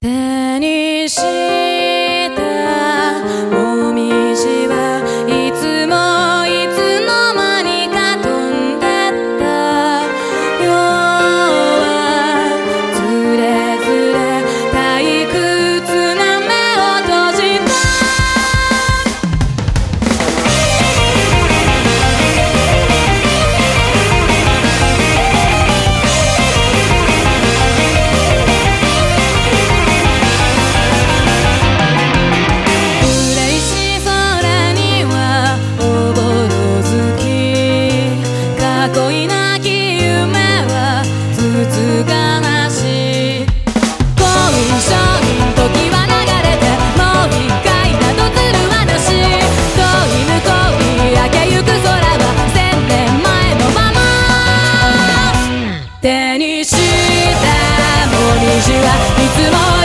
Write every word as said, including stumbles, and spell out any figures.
手にしたもみじはいつもいつの間にか飛んでったよはずれずれ退屈な目を閉じた恋なき夢はつつがしい恋性に時は流れてもう一回だとする話遠い向こうに焼けゆく空は千年前のまま手にしたもみじはいつも